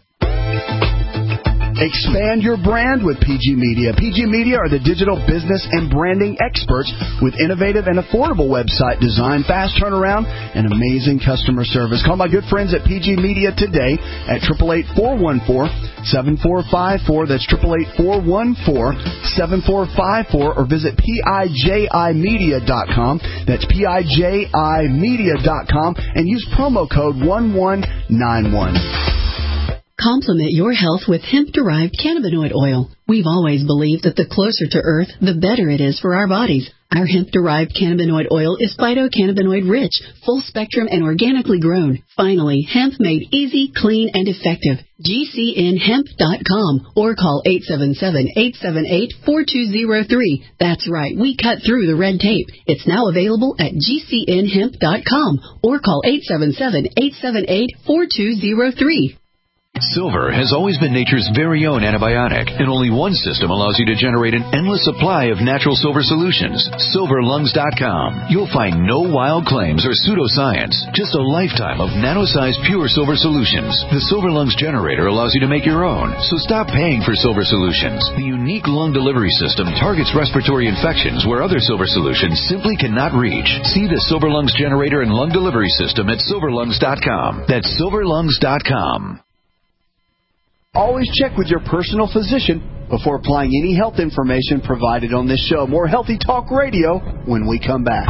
Expand your brand with P G Media. P G Media are the digital business and branding experts with innovative and affordable website design, fast turnaround, and amazing customer service. Call my good friends at P G Media today at eight eight eight, four one four, seven four five four. That's eight eight eight, four one four, seven four five four, or visit P I J I media dot com. That's P I J I media dot com, and use promo code one one nine one. Complement your health with hemp-derived cannabinoid oil. We've always believed that the closer to Earth, the better it is for our bodies. Our hemp-derived cannabinoid oil is phytocannabinoid-rich, full-spectrum, and organically grown. Finally, hemp made easy, clean, and effective. G C N hemp dot com or call eight seven seven, eight seven eight, four two zero three. That's right, we cut through the red tape. It's now available at G C N hemp dot com or call eight seven seven, eight seven eight, four two zero three. Silver has always been nature's very own antibiotic, and only one system allows you to generate an endless supply of natural silver solutions. silver lungs dot com. You'll find no wild claims or pseudoscience, just a lifetime of nano-sized pure silver solutions. The Silver Lungs generator allows you to make your own, so stop paying for silver solutions. The unique lung delivery system targets respiratory infections where other silver solutions simply cannot reach. See the Silver Lungs generator and lung delivery system at silver lungs dot com. That's silver lungs dot com. Always check with your personal physician before applying any health information provided on this show. More Healthy Talk Radio when we come back.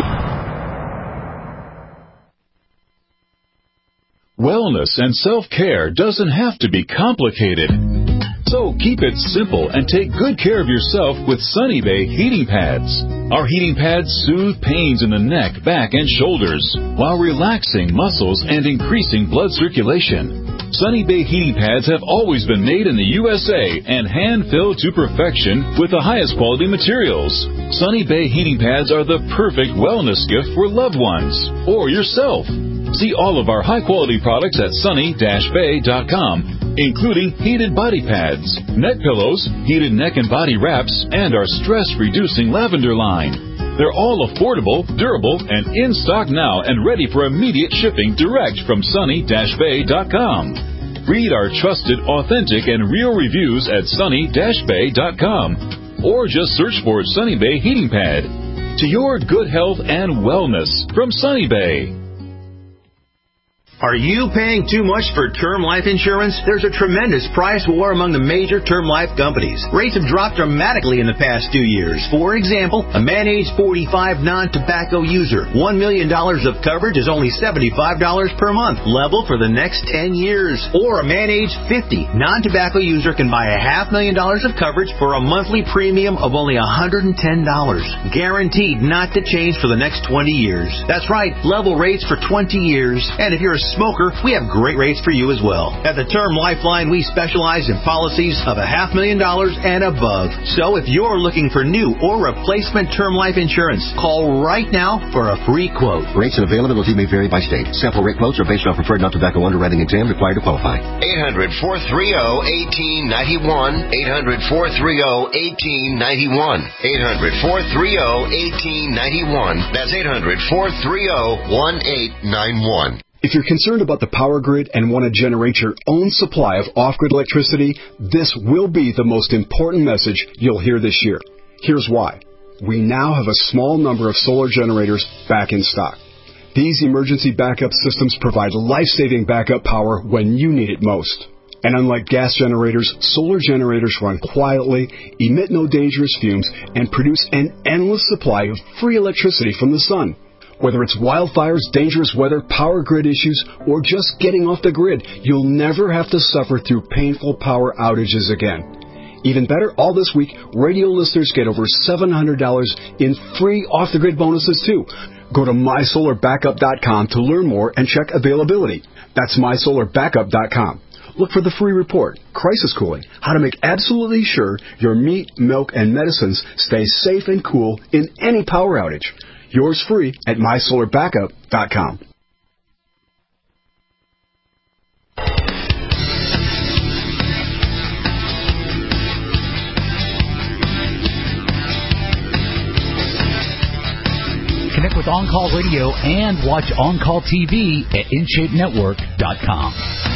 Wellness and self-care doesn't have to be complicated. So keep it simple and take good care of yourself with Sunny Bay heating pads. Our heating pads soothe pains in the neck, back, and shoulders while relaxing muscles and increasing blood circulation. Sunny Bay heating pads have always been made in the U S A and hand-filled to perfection with the highest quality materials. Sunny Bay heating pads are the perfect wellness gift for loved ones or yourself. See all of our high-quality products at sunny dash bay dot com, including heated body pads, neck pillows, heated neck and body wraps, and our stress-reducing lavender line. They're all affordable, durable, and in stock now and ready for immediate shipping direct from sunny dash bay dot com. Read our trusted, authentic, and real reviews at sunny dash bay dot com or just search for Sunny Bay Heating Pad. To your good health and wellness from Sunny Bay. Are you paying too much for term life insurance? There's a tremendous price war among the major term life companies. Rates have dropped dramatically in the past two years. For example, a man age forty-five non-tobacco user, one million dollars of coverage is only seventy-five dollars per month, level for the next ten years. Or a man age fifty non-tobacco user can buy a half million dollars of coverage for a monthly premium of only one hundred ten dollars. Guaranteed not to change for the next twenty years. That's right, level rates for twenty years. And if you're a smoker, we have great rates for you as well. At the Term Lifeline, we specialize in policies of a half million dollars and above. So if you're looking for new or replacement term life insurance, call right now for a free quote. Rates and availability may vary by state. Sample rate quotes are based on preferred non-tobacco underwriting exam required to qualify. eight hundred, four three zero, one eight nine one. eight hundred, four three zero, one eight nine one. eight hundred, four three zero, one eight nine one. That's eight hundred, four three zero, one eight nine one. If you're concerned about the power grid and want to generate your own supply of off-grid electricity, this will be the most important message you'll hear this year. Here's why. We now have a small number of solar generators back in stock. These emergency backup systems provide life-saving backup power when you need it most. And unlike gas generators, solar generators run quietly, emit no dangerous fumes, and produce an endless supply of free electricity from the sun. Whether it's wildfires, dangerous weather, power grid issues, or just getting off the grid, you'll never have to suffer through painful power outages again. Even better, all this week, radio listeners get over seven hundred dollars in free off-the-grid bonuses, too. Go to my solar backup dot com to learn more and check availability. That's my solar backup dot com. Look for the free report, Crisis Cooling, how to make absolutely sure your meat, milk, and medicines stay safe and cool in any power outage. Yours free at my solar backup dot com. Connect with On Call Radio and watch On Call T V at in shape network dot com.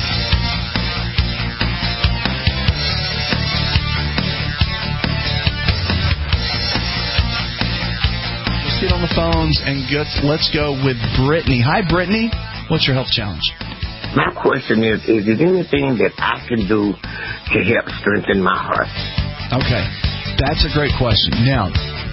Let's get on the phones and get, let's go with Brittany. Hi, Brittany. What's your health challenge? My question is, is there anything that I can do to help strengthen my heart? Okay. That's a great question. Now,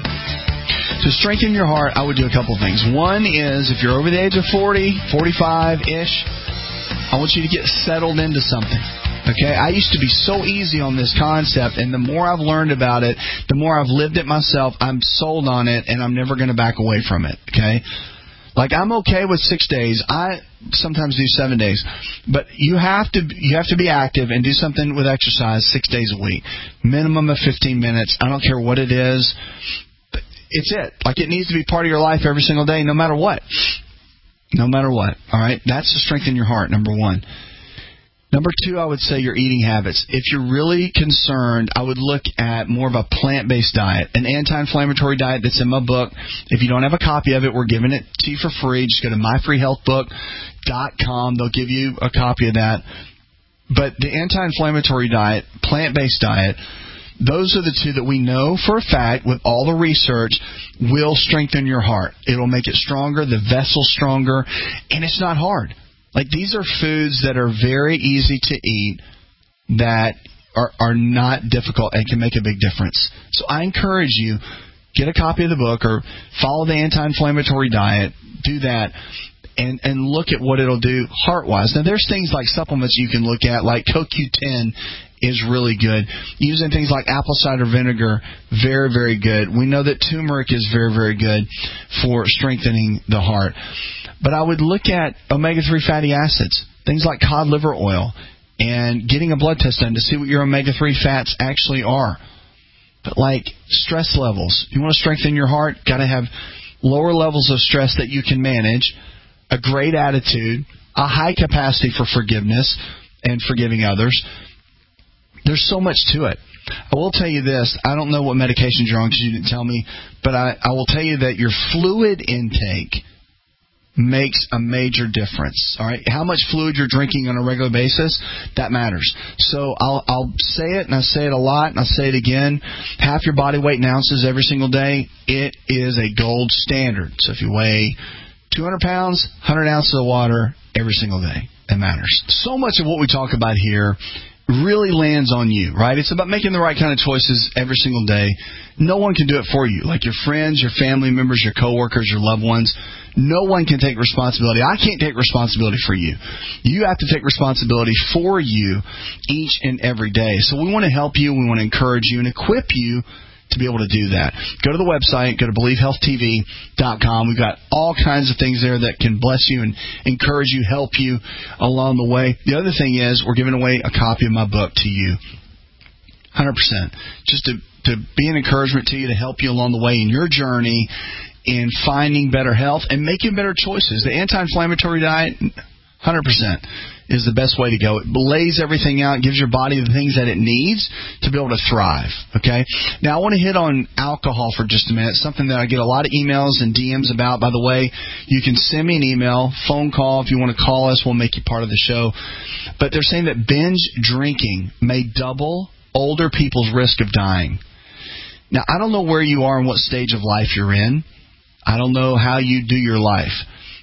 to strengthen your heart, I would do a couple things. One is, if you're over the age of forty, forty-five-ish, I want you to get settled into something. Okay? I used to be so easy on this concept, and the more I've learned about it, the more I've lived it myself, I'm sold on it, and I'm never going to back away from it. Okay? Like, I'm okay with six days. I sometimes do seven days. But you have to you have to be active and do something with exercise six days a week. Minimum of fifteen minutes. I don't care what it is. It's it. Like, it needs to be part of your life every single day, no matter what. No matter what. All right? That's to strengthen your heart, number one. Number two, I would say your eating habits. If you're really concerned, I would look at more of a plant-based diet, an anti-inflammatory diet that's in my book. If you don't have a copy of it, we're giving it to you for free. Just go to my free health book dot com. They'll give you a copy of that. But the anti-inflammatory diet, plant-based diet, those are the two that we know for a fact, with all the research, will strengthen your heart. It'll make it stronger, the vessel stronger, and it's not hard. Like, these are foods that are very easy to eat, that are, are not difficult and can make a big difference. So I encourage you, get a copy of the book or follow the anti-inflammatory diet, do that, and, and look at what it'll do heart-wise. Now, there's things like supplements you can look at, like Co Q ten is really good. Using things like apple cider vinegar, very, very good. We know that turmeric is very, very good for strengthening the heart. But I would look at omega three fatty acids, things like cod liver oil, and getting a blood test done to see what your omega three fats actually are. But like stress levels, you want to strengthen your heart, got to have lower levels of stress that you can manage, a great attitude, a high capacity for forgiveness and forgiving others. There's so much to it. I will tell you this. I don't know what medications you're on because you didn't tell me, but I, I will tell you that your fluid intake makes a major difference. All right, how much fluid you're drinking on a regular basis, that matters. So I'll I'll say it, and I say it a lot, and I'll say it again. Half your body weight in ounces every single day. It is a gold standard. So if you weigh two hundred pounds, one hundred ounces of water every single day. It matters. So much of what we talk about here really lands on you, right? It's about making the right kind of choices every single day. No one can do it for you, like your friends, your family members, your coworkers, your loved ones. No one can take responsibility. I can't take responsibility for you. You have to take responsibility for you each and every day. So we want to help you. We want to encourage you and equip you to be able to do that. Go to the website. Go to believe health T V dot com. We've got all kinds of things there that can bless you and encourage you, help you along the way. The other thing is we're giving away a copy of my book to you. one hundred percent. Just to, to be an encouragement to you, to help you along the way in your journey in finding better health and making better choices. The anti-inflammatory diet, one hundred percent, is the best way to go. It lays everything out, gives your body the things that it needs to be able to thrive. Okay? Now, I want to hit on alcohol for just a minute, something that I get a lot of emails and D Ms about. By the way, you can send me an email, phone call. If you want to call us, we'll make you part of the show. But they're saying that binge drinking may double older people's risk of dying. Now, I don't know where you are and what stage of life you're in. I don't know how you do your life.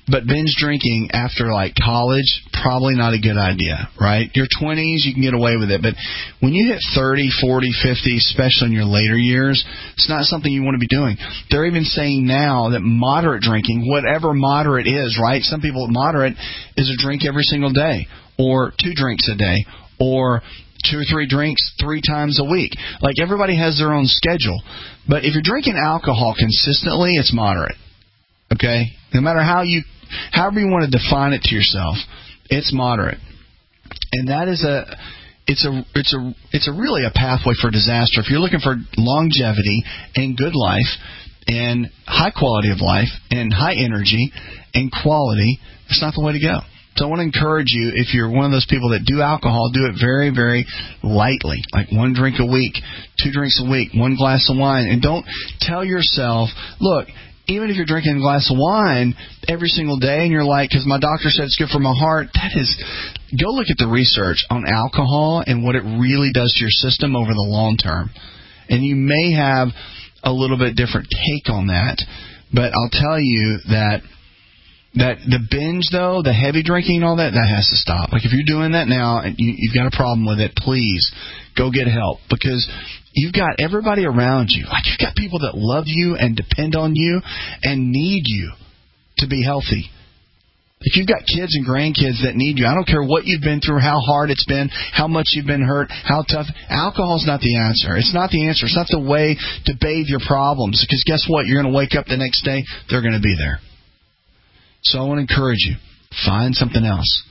But binge drinking after, like, college, probably not a good idea, right? Your twenties, you can get away with it. But when you hit thirty, forty, fifty, especially in your later years, it's not something you want to be doing. They're even saying now that moderate drinking, whatever moderate is, right? Some people, moderate is a drink every single day, or two drinks a day, or two or three drinks three times a week. Like, everybody has their own schedule. But if you're drinking alcohol consistently, it's moderate. Okay? No matter how you, however you want to define it to yourself, it's moderate. And that is a, it's a, it's a, it's a really a pathway for disaster. If you're looking for longevity and good life and high quality of life and high energy and quality, it's not the way to go. So I want to encourage you, if you're one of those people that do alcohol, do it very, very lightly, like one drink a week, two drinks a week, one glass of wine. And don't tell yourself, look, even if you're drinking a glass of wine every single day and you're like, because my doctor said it's good for my heart, that is, go look at the research on alcohol and what it really does to your system over the long term. And you may have a little bit different take on that, but I'll tell you that that the binge, though, the heavy drinking and all that, that has to stop. Like, if you're doing that now and you, you've got a problem with it, please go get help, because you've got everybody around you. Like, you've got people that love you and depend on you and need you to be healthy. If you've got kids and grandkids that need you, I don't care what you've been through, how hard it's been, how much you've been hurt, how tough. Alcohol's not the answer. It's not the answer. It's not the way to bathe your problems, because guess what? You're going to wake up the next day, they're going to be there. So I want to encourage you, find something else.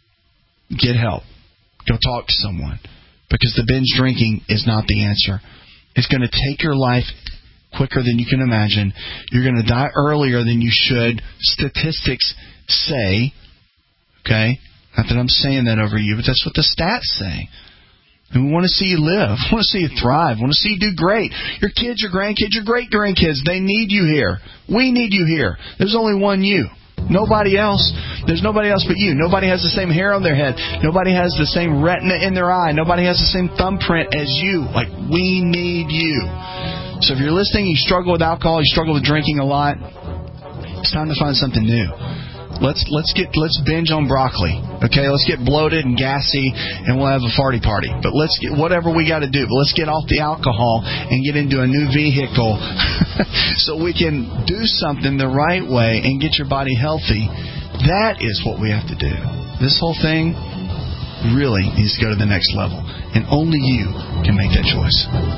Get help. Go talk to someone. Because the binge drinking is not the answer. It's going to take your life quicker than you can imagine. You're going to die earlier than you should. Statistics say, okay, not that I'm saying that over you, but that's what the stats say. And we want to see you live. We want to see you thrive. We want to see you do great. Your kids, your grandkids, your great-grandkids, they need you here. We need you here. There's only one you. Nobody else. There's nobody else but you. Nobody has the same hair on their head. Nobody has the same retina in their eye. Nobody has the same thumbprint as you. Like, we need you. So if you're listening, you struggle with alcohol, you struggle with drinking a lot, it's time to find something new. Let's let's get let's binge on broccoli. Okay, let's get bloated and gassy, and we'll have a farty party. But let's get whatever we got to do. But let's get off the alcohol and get into a new vehicle, so we can do something the right way and get your body healthy. That is what we have to do. This whole thing really needs to go to the next level, and only you can make that choice.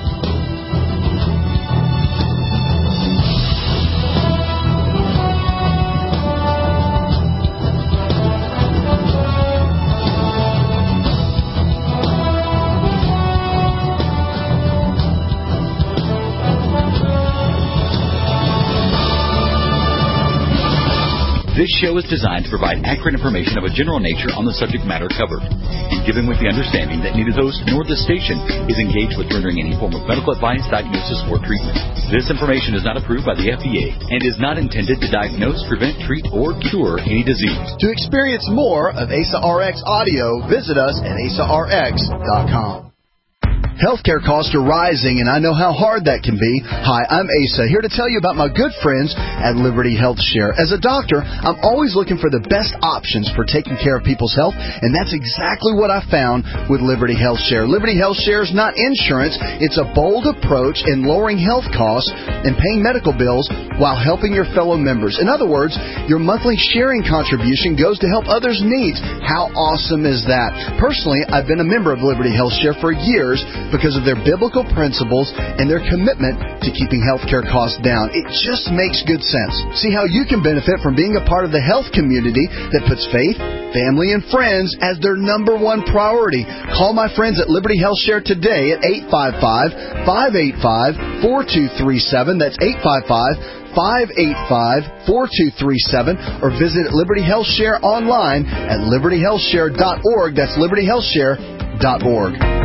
This show is designed to provide accurate information of a general nature on the subject matter covered, and given with the understanding that neither host nor the station is engaged with rendering any form of medical advice, diagnosis, or treatment. This information is not approved by the F D A and is not intended to diagnose, prevent, treat, or cure any disease. To experience more of A S A R X audio, visit us at A S A R X dot com. Healthcare costs are rising, and I know how hard that can be. Hi, I'm Asa, here to tell you about my good friends at Liberty Health Share. As a doctor, I'm always looking for the best options for taking care of people's health, and that's exactly what I found with Liberty Health Share. Liberty Health Share is not insurance. It's a bold approach in lowering health costs and paying medical bills while helping your fellow members. In other words, your monthly sharing contribution goes to help others' needs. How awesome is that? Personally, I've been a member of Liberty Health Share for years, because of their biblical principles and their commitment to keeping healthcare costs down. It just makes good sense. See how you can benefit from being a part of the health community that puts faith, family, and friends as their number one priority. Call my friends at Liberty Health Share today at eight five five, five eight five, four two three seven. That's eight five five, five eight five, four two three seven, or visit Liberty Health Share online at liberty health share dot org. That's liberty health share dot org.